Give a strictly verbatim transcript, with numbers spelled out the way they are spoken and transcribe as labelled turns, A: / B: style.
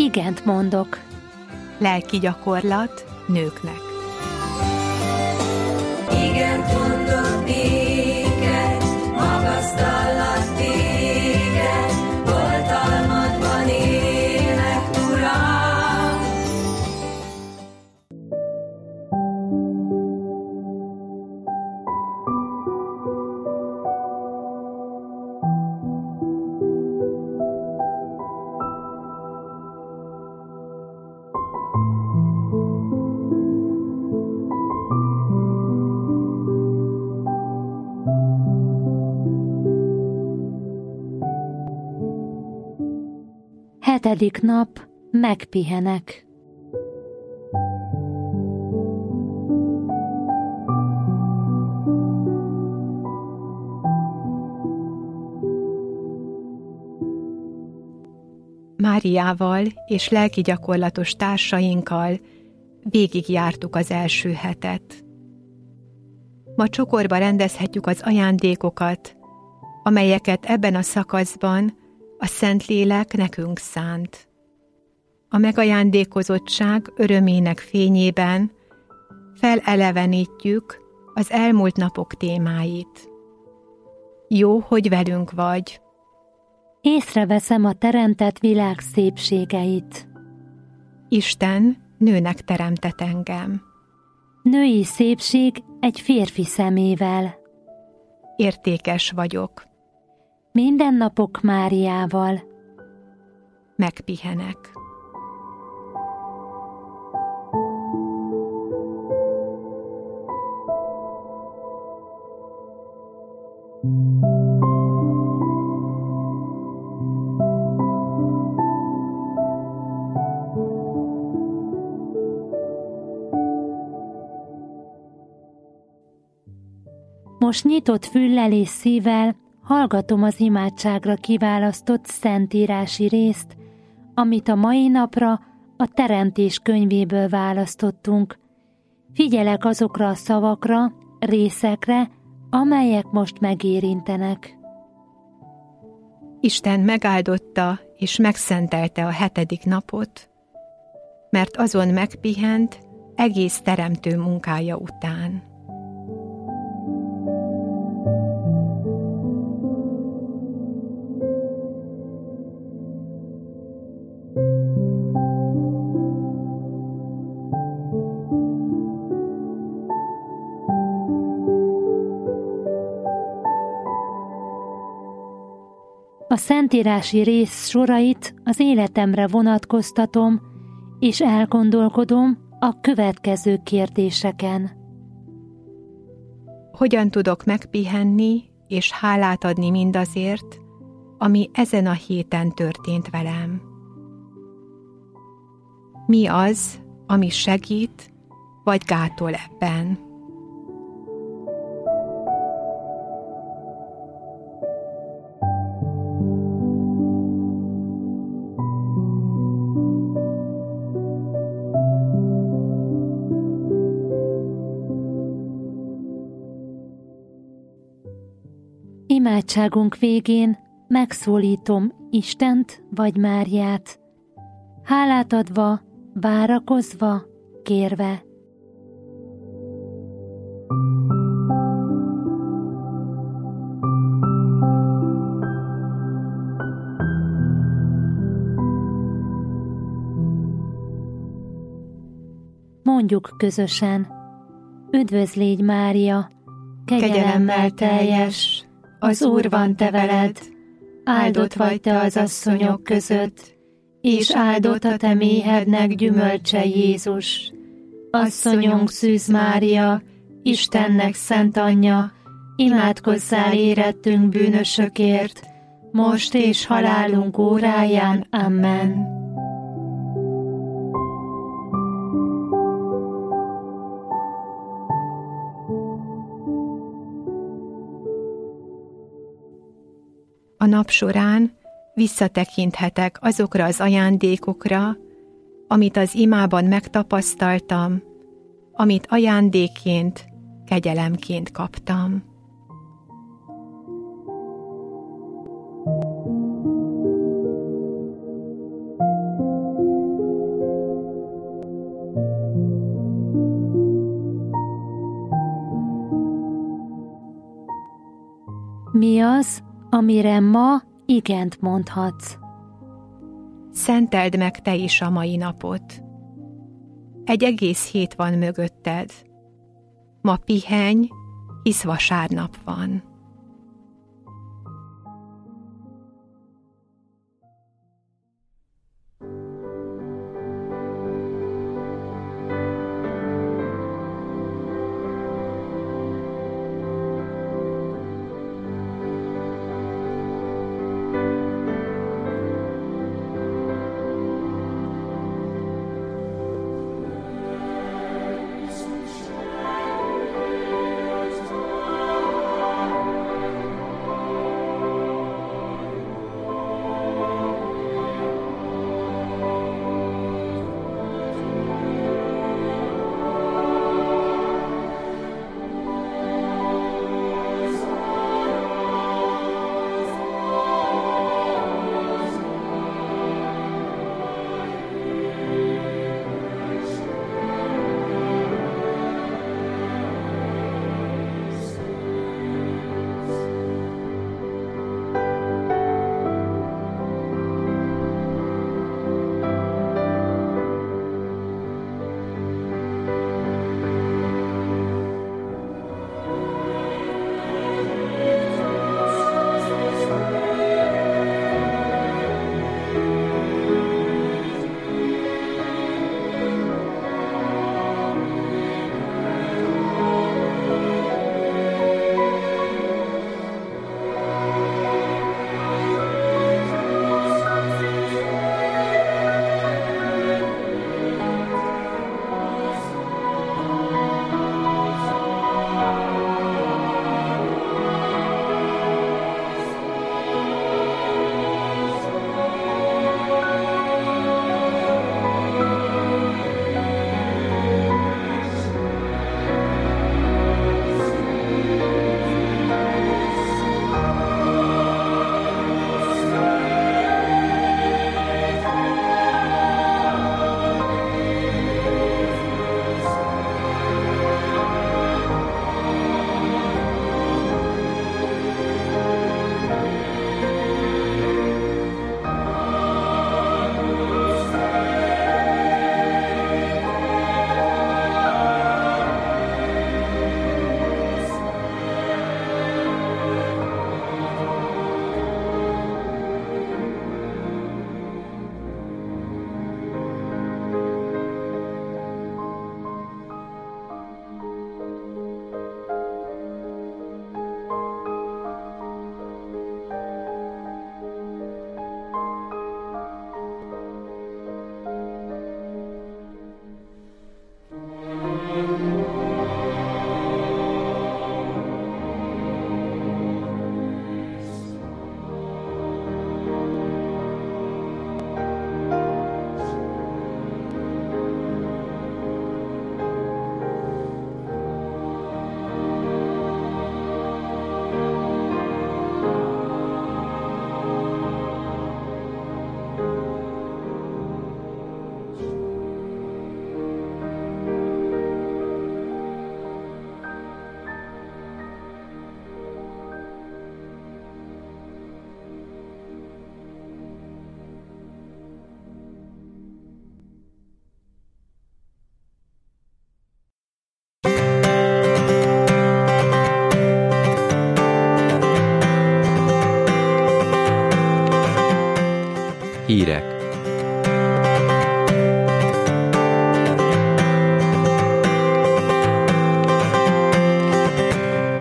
A: igent mondok.
B: Lelki gyakorlat nőknek.
C: Igent mondok néked, magasztallak téged, oltalmadban élek, Uram.
A: Hetedik nap, megpihenek.
B: Máriával és lelki gyakorlatos társainkkal végigjártuk az első hetet. Ma csokorba rendezhetjük az ajándékokat, amelyeket ebben a szakaszban a Szentlélek nekünk szánt. A megajándékozottság örömének fényében felelevenítjük az elmúlt napok témáit. Jó, hogy velünk vagy.
A: Észreveszem a teremtett világ szépségeit.
B: Isten nőnek teremtett engem.
A: Női szépség egy férfi szemével.
B: Értékes vagyok.
A: Mindennapok Máriával.
B: Megpihenek.
A: Most nyitott füllel és szívvel hallgatom az imádságra kiválasztott szentírási részt, amit a mai napra a Teremtés könyvéből választottunk. Figyelek azokra a szavakra, részekre, amelyek most megérintenek.
B: Isten megáldotta és megszentelte a hetedik napot, mert azon megpihent egész teremtő munkája után.
A: A szentírási rész sorait az életemre vonatkoztatom, és elgondolkodom a következő kérdéseken.
B: Hogyan tudok megpihenni és hálát adni mindazért, ami ezen a héten történt velem? Mi az, ami segít vagy gátol ebben?
A: Imádságunk végén megszólítom Istent vagy Máriát, hálát adva, várakozva, kérve. Mondjuk közösen: Üdvözl légy, Mária, kegyelemmel teljes, az Úr van te veled, áldott vagy te az asszonyok között, és áldott a te méhednek gyümölcse, Jézus. Asszonyunk Szűz Mária, Istennek szent anyja, imádkozzál érettünk bűnösökért, most és halálunk óráján. Amen.
B: A nap során visszatekinthetek azokra az ajándékokra, amit az imában megtapasztaltam, amit ajándékként, kegyelemként kaptam.
A: Mi az, amire ma igent mondhatsz?
B: Szenteld meg te is a mai napot. Egy egész hét van mögötted. Ma pihenj, hisz vasárnap van.